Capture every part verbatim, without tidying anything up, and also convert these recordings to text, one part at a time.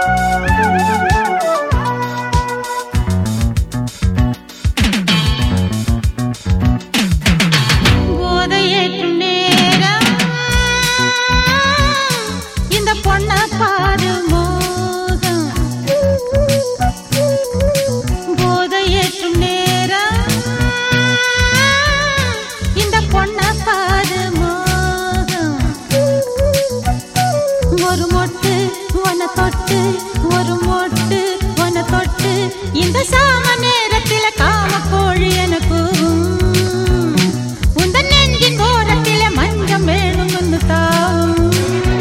ஒரு மொட்டு உன தொட்டு இந்த சாம நேரத்தில காம கோழி எனக்கு உந்த நெஞ்சின் ஓரத்தில மஞ்சம் வேணும் வந்து தாவும்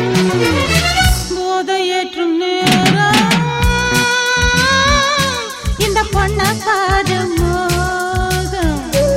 போதை ஏற்றும் நேரம் இந்த பொண்ண பாரு மோகம்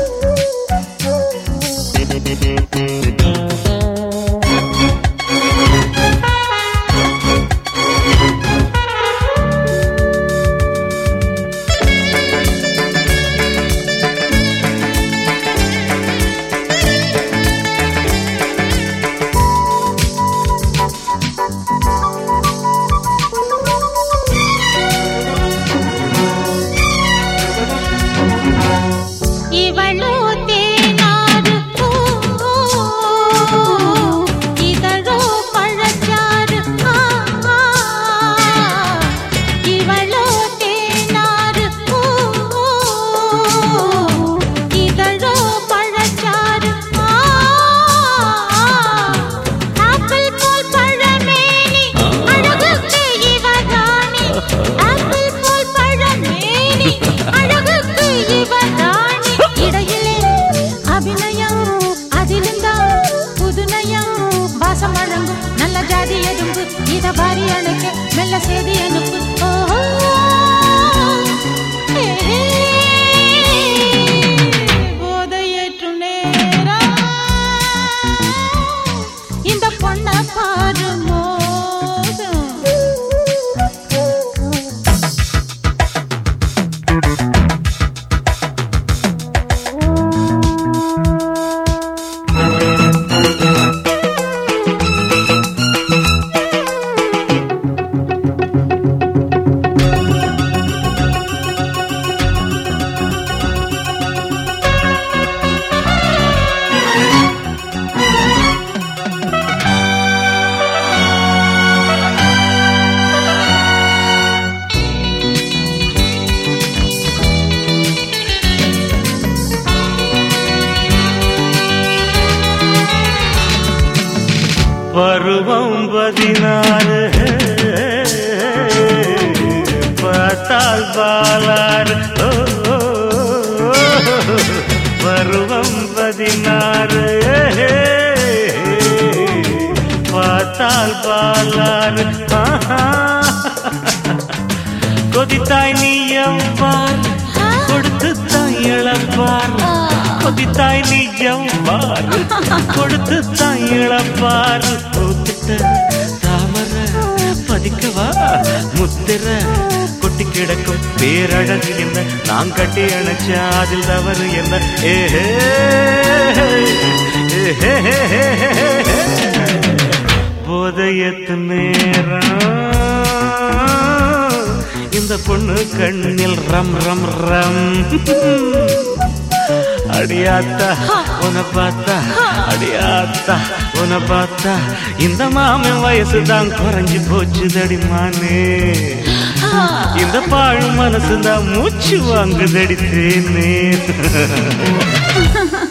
நல்ல ஜாதி எறும்பு இத பாரி அணைக்க மெல்ல செய்தி அனுப்பு போதை ஏற்றும் நேரம் இந்த பொண்ண பாரு பருவம் பதினாறு பார்த்தால் பாலாறு பருவம் பதினாறு பார்த்தால் பாலாறு கொதித்தாய் நீ எவ்வாறு கொடுத்து தாய் இழப்பார் கொதித்தாய் நீ எவ்வாறு கொடுத்து தாய் இழப்பார் பூத்திட்ட தாமர பதிக்கவா முத்திர கொட்டி கிடக்கும் பேரழகு என்ன நான் கட்டி அணைச்ச அதில் தவறு என்ன ஏஹே போதையத்து நேரம் இந்த பொண்ணு கண்ணில் ரம் ரம் ரம் அடியாத்தா உன பார்த்தா அடியாத்தா உன பார்த்தா இந்த மாமன் வயசுதான் குறைஞ்சு போச்சு தடிமானே இந்த பாழ் மனசுதான் மூச்சு வாங்குதடி தேனே